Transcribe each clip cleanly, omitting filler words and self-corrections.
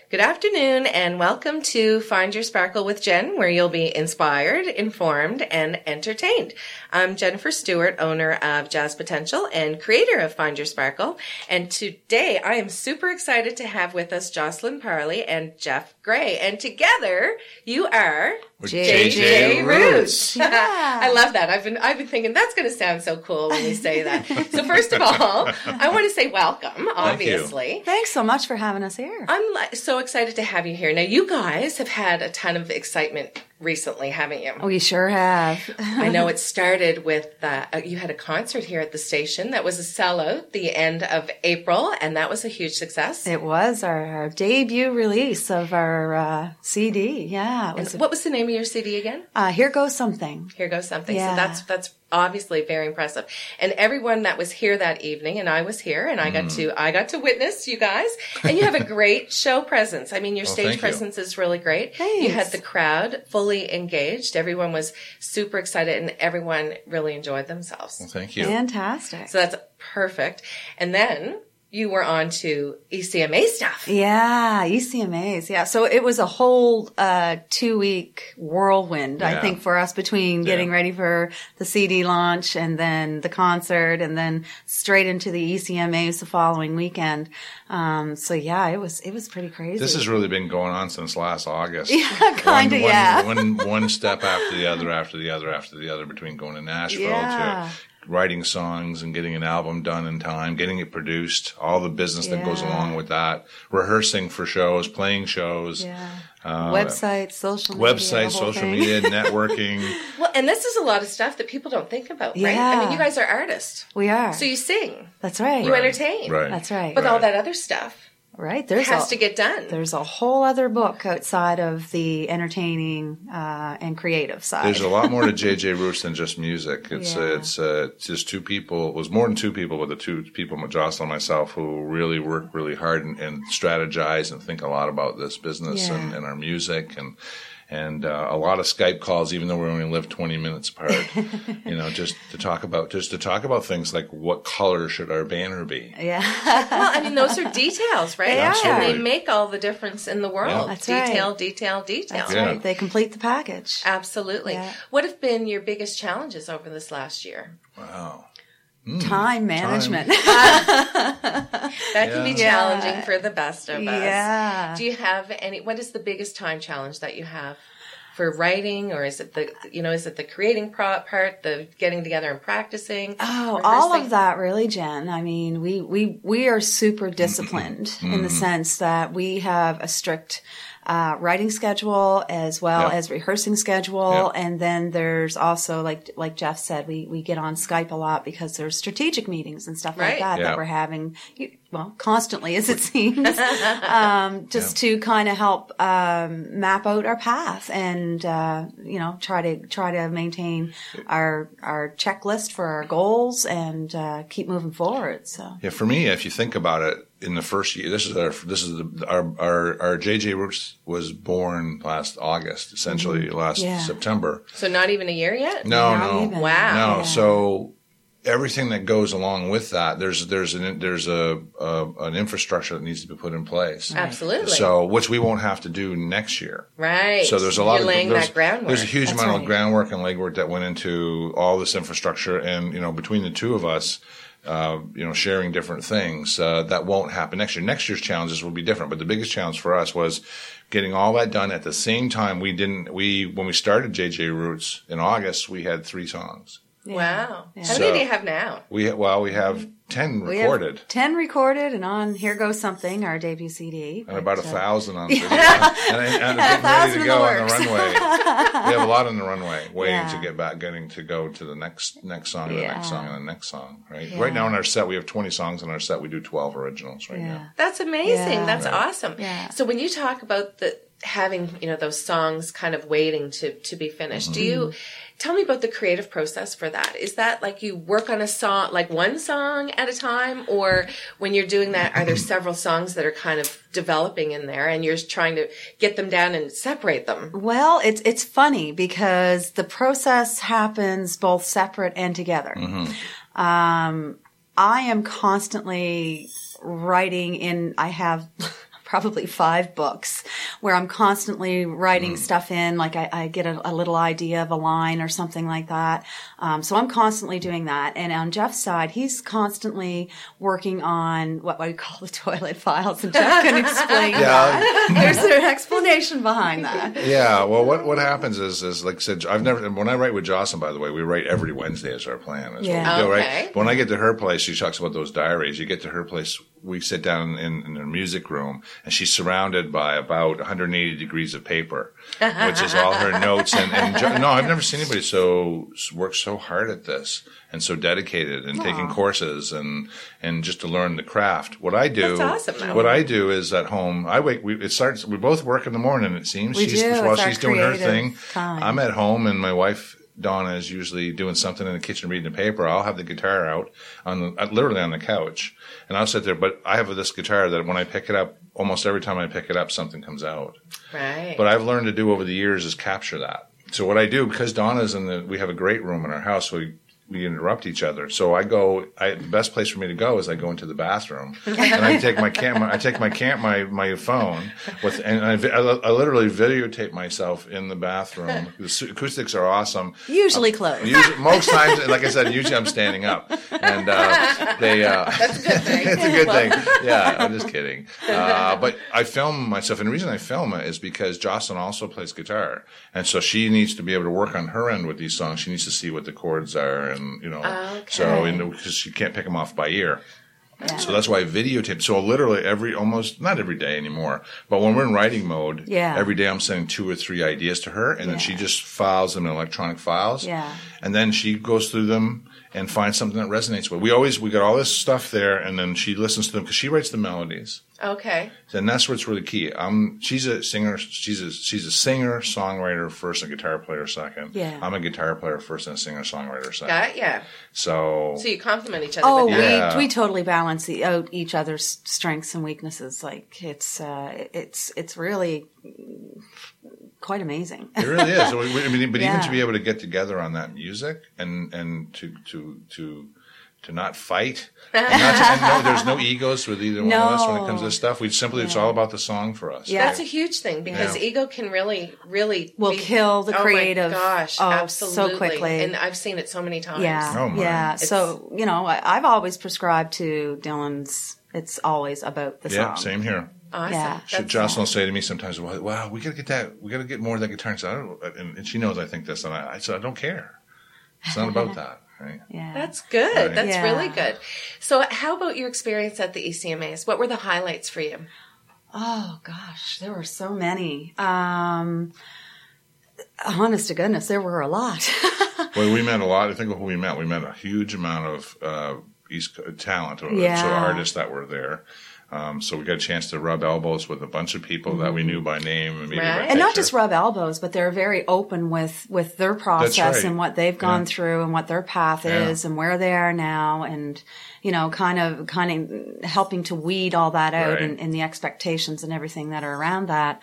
Good afternoon and welcome to Find Your Sparkle with Jen, where you'll be inspired, informed, and entertained. I'm Jennifer Stewart, owner of Jazz Potential and creator of Find Your Sparkle. And today I am super excited to have with us Jocelyn Parley and Jeff Gray. And together you are JJ Roots. Yeah. I love that. I've been thinking that's going to sound so cool when we say that. So first of all, I want to say welcome, obviously. Thanks so much for having us here. I'm so excited to have you here. Now, you guys have had a ton of excitement recently, haven't you? We sure have. I know it started with, you had a concert here at the station that was a sellout the end of April, and that was a huge success. It was our debut release of our CD. Yeah. What was the name of your CD again? Here Goes Something. Here Goes Something. Yeah. So that's obviously very impressive. And everyone that was here that evening, and I was here, and I got to witness you guys, and you have a great show presence. I mean, your stage presence is really great. Thanks. You had the crowd fully engaged. Everyone was super excited, and everyone really enjoyed themselves. Well, thank you. Fantastic. So that's perfect. And then you were on to ECMA stuff. Yeah, ECMAs. Yeah. So it was a whole 2-week whirlwind, I think, for us between getting ready for the CD launch and then the concert and then straight into the ECMAs the following weekend. So yeah, it was pretty crazy. This has really been going on since last August. Yeah, kind of, yeah. One step after the other between going to Nashville to writing songs and getting an album done in time, getting it produced, all the business that goes along with that, rehearsing for shows, playing shows. Yeah. Websites, social media, networking. Well, and this is a lot of stuff that people don't think about, right? Yeah. I mean, you guys are artists. We are. So you sing. That's right. You entertain. Right. That's right. But all that other stuff has to get done. There's a whole other book outside of the entertaining and creative side. There's a lot more to JJ Roots than just music. It's just two people. It was more than two people, but the two people, Jocelyn and myself, who really work really hard and strategize and think a lot about this business and our music and a lot of Skype calls, even though we only live 20 minutes apart, just to talk about things like what color should our banner be? Yeah. Well, I mean, those are details, right? Absolutely. And they make all the difference in the world. Yeah. That's detail. That's right. They complete the package. Absolutely. Yeah. What have been your biggest challenges over this last year? Wow. Time management. That can be challenging for the best of us. Yeah. Do you have what is the biggest time challenge that you have for writing, or is it the creating part, the getting together and practicing? Oh, all of that really, Jen. I mean, we are super disciplined in the sense that we have a strict writing schedule as well as rehearsing schedule. And then there's also, like Jeff said, we get on Skype a lot because there's strategic meetings and stuff like that we're having, constantly as it seems, to kind of help map out our path and, try to maintain our checklist for our goals and keep moving forward. So for me, if you think about it, in the first year, our JJ Roots was born last August, essentially last September. So not even a year yet? No. Wow. No. So everything that goes along with that, there's an infrastructure that needs to be put in place. Right. Absolutely. So which we won't have to do next year. Right. So there's a lot that groundwork. There's a huge amount of groundwork and legwork that went into all this infrastructure, and between the two of us, sharing different things, that won't happen next year. Next year's challenges will be different, but the biggest challenge for us was getting all that done at the same time. When we started JJ Roots in August, we had 3 songs. Wow. Yeah. How many do you have now? We have 10 recorded. Have 10 recorded and on Here Goes Something, our debut CD. And about 1,000 on video. and ready to go on the runway. We have a lot on the runway waiting to getting to go to the next song and the next song and the next song, right? Yeah. Right now in our set, we have 20 songs in our set. We do 12 originals right now. That's amazing. Yeah. That's awesome. Yeah. So when you talk about having, those songs kind of waiting to be finished, do you tell me about the creative process for that? Is that like you work on a song, like one song at a time, or when you're doing that, are there several songs that are kind of developing in there and you're trying to get them down and separate them? Well, it's funny because the process happens both separate and together. I am constantly writing I have probably 5 books where I'm constantly writing stuff in, like I get a little idea of a line or something like that. So I'm constantly doing that. And on Jeff's side, he's constantly working on what we call the toilet files, and Jeff can explain that. There's an explanation behind that. Yeah, well, what happens is like I said, when I write with Jocelyn, by the way, we write every Wednesday as our plan. That's what we do, right? But when I get to her place, she talks about those diaries. You get to her place, we sit down in her music room, and she's surrounded by about 180 degrees of paper, which is all her notes. No, I've never seen anybody work so hard at this and so dedicated and taking courses and just to learn the craft. What I do, that's awesome, what I do is at home, we both work in the morning, it seems. While she's doing her thing, time. I'm at home, and my wife, Donna, is usually doing something in the kitchen, reading the paper. I'll have the guitar out literally on the couch, and I'll sit there. But I have this guitar that when I pick it up, almost every time I pick it up, something comes out. Right. But I've learned to do over the years is capture that. So what I do, because Donna's we have a great room in our house, so we interrupt each other. So the best place for me to go is I go into the bathroom and I take my phone and I literally videotape myself in the bathroom. The acoustics are awesome. Usually closed. Most times, like I said, usually I'm standing up. And, that's a good thing. It's a good thing. Yeah, I'm just kidding. But I film myself, and the reason I film it is because Jocelyn also plays guitar. And so she needs to be able to work on her end with these songs. She needs to see what the chords are. And, because she can't pick them off by ear. Yeah. So that's why I videotape. So literally not every day anymore, but when we're in writing mode, every day I'm sending 2 or 3 ideas to her, and then she just files them in electronic files. Yeah. And then she goes through them and finds something that resonates with. We got all this stuff there, and then she listens to them because she writes the melodies. Okay. And that's what's really key. She's a singer. She's a singer, songwriter first, and guitar player second. Yeah. I'm a guitar player first and a singer, songwriter second. Yeah. So you complement each other. Oh, with that. we totally balance out each other's strengths and weaknesses. Like it's really quite amazing. It really is. But even to be able to get together on that music and to not fight. And there's no egos with either one of us when it comes to this stuff. It's all about the song for us. Yeah. That's a huge thing because ego can really kill the creative. Oh my gosh, absolutely. So quickly. And I've seen it so many times. Yeah. Oh my. Yeah. So, I've always prescribed to Dylan's, it's always about the song. Yeah, same here. Awesome. Yeah. Jocelyn will say to me sometimes, wow, we got to get that. We got to get more of that guitar. And she knows I think this. And I said, I don't care. It's not about that. Right? Yeah. That's good. Right. That's really good. So how about your experience at the ECMAs? What were the highlights for you? Oh, gosh, there were so many. Honest to goodness, there were a lot. Well, we met a lot. I think who we met a huge amount of East talent, so artists that were there. So we got a chance to rub elbows with a bunch of people that we knew by name and maybe by picture. And not just rub elbows, but they're very open with their process and what they've gone through and what their path is and where they are now, and kind of helping to weed all that out and the expectations and everything that are around that.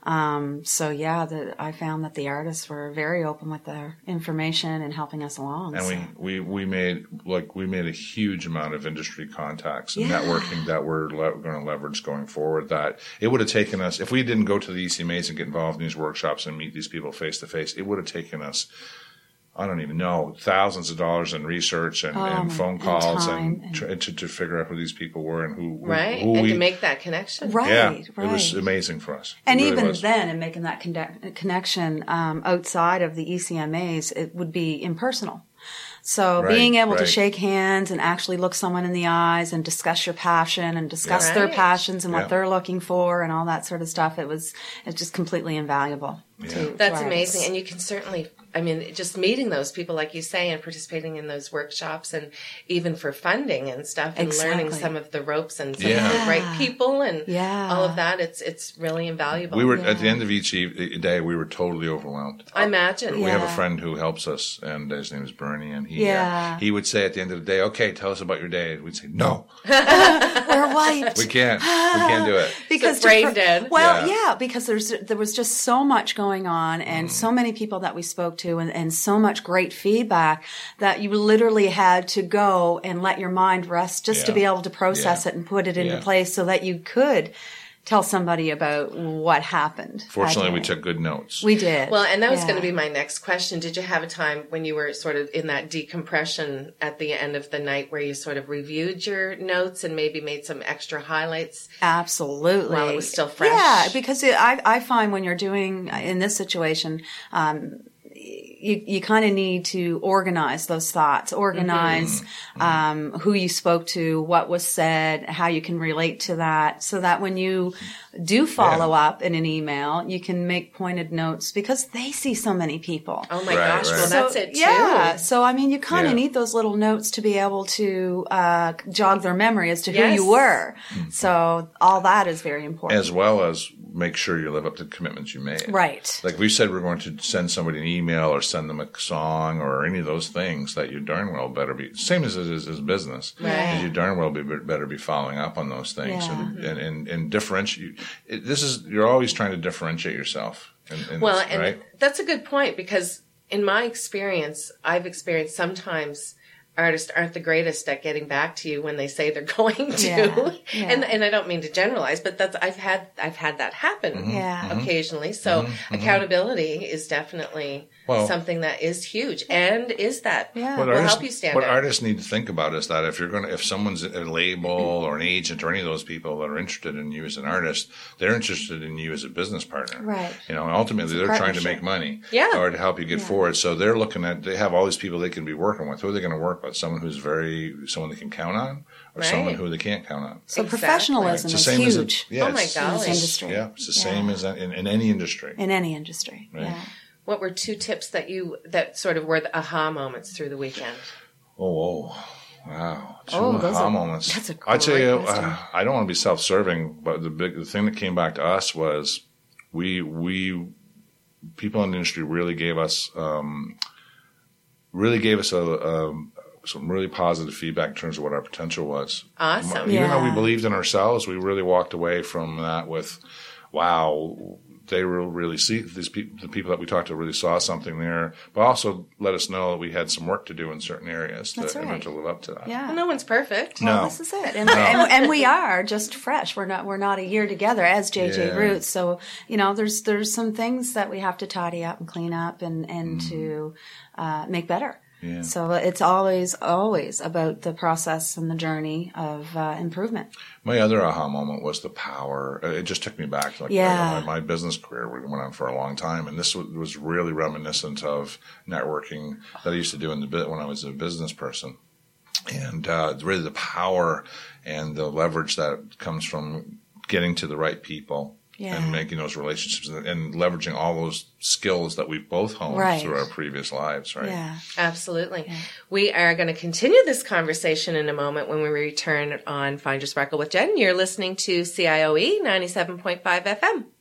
I found that the artists were very open with their information and helping us along. And we made a huge amount of industry contacts and networking that we're going to leverage going forward. That it would have taken us, if we didn't go to the ECMAs and get involved in these workshops and meet these people face to face, it would have taken us, I don't even know, thousands of dollars in research and phone calls and to figure out who these people were and who to make that connection. It was amazing for us. And even then, in making that connection outside of the ECMAs, it would be impersonal. So being able to shake hands and actually look someone in the eyes and discuss your passion and discuss their passions and what they're looking for and all that sort of stuff, it's just completely invaluable. That's amazing. And you can certainly, just meeting those people, like you say, and participating in those workshops and even for funding and stuff and learning some of the ropes and some of the right people and all of that, it's really invaluable. We were, at the end of each day, we were totally overwhelmed. I imagine. We have a friend who helps us, and his name is Bernie, and he would say at the end of the day, okay, tell us about your day. We'd say, no. We're wiped. We can't do it. Because brain dead. Well, because there was just so much going on and so many people that we spoke to and so much great feedback that you literally had to go and let your mind rest just to be able to process it and put it into place so that you could tell somebody about what happened. Fortunately, we took good notes. We did. Well, and that was going to be my next question. Did you have a time when you were sort of in that decompression at the end of the night where you sort of reviewed your notes and maybe made some extra highlights? Absolutely. While it was still fresh? Yeah, because I find when you're doing, in this situation, you kind of need to organize those thoughts, organize who you spoke to, what was said, how you can relate to that, so that when you do follow up in an email, you can make pointed notes because they see so many people. Oh my gosh, well that's it too. Yeah, so I mean, you kind of need those little notes to be able to jog their memory as to who you were. So all that is very important. As well as make sure you live up to the commitments you made. Right. Like we said, we're going to send somebody an email or send them a song or any of those things that you darn well better be, same as it is business. Right. You darn well better be following up on those things and differentiate. You're always trying to differentiate yourself. Right? That's a good point because in my experience, I've experienced sometimes artists aren't the greatest at getting back to you when they say they're going to. Yeah. And I don't mean to generalize, but I've had that happen occasionally. So accountability is definitely something that is huge and will help you stand out. What artists need to think about is that if someone's a label or an agent or any of those people that are interested in you as an artist, they're interested in you as a business partner. Right. And ultimately they're trying to make money or to help you get forward. So they're looking they have all these people they can be working with. Who are they going to work with? Someone they can count on, or someone who they can't count on. So professionalism is huge. Oh my gosh. In this industry. Yeah, it's the same as in any industry. In any industry. Right. Yeah. What were 2 tips that sort of were the aha moments through the weekend? Wow. 2 aha moments. That's a great I'd tell you, question. I don't want to be self-serving, but the thing that came back to us was we people in the industry really gave us some really positive feedback in terms of what our potential was. Awesome. Even though we believed in ourselves, we really walked away from that with, wow, they will really see the people that we talked to really saw something there, but also let us know that we had some work to do in certain areas to live up to that. Yeah. Well, no one's perfect. Well, this is it. And we are just fresh. We're not a year together as JJ Roots. So, there's some things that we have to tidy up and clean up and to make better. Yeah. So it's always about the process and the journey of improvement. My other aha moment was the power. It just took me back. My business career went on for a long time, and this was really reminiscent of networking that I used to do when I was a business person. And really the power and the leverage that comes from getting to the right people. And making those relationships and leveraging all those skills that we've both honed through our previous lives, right? Yeah, absolutely. Yeah. We are going to continue this conversation in a moment when we return on Find Your Sparkle with Jen. You're listening to CIOE 97.5 FM.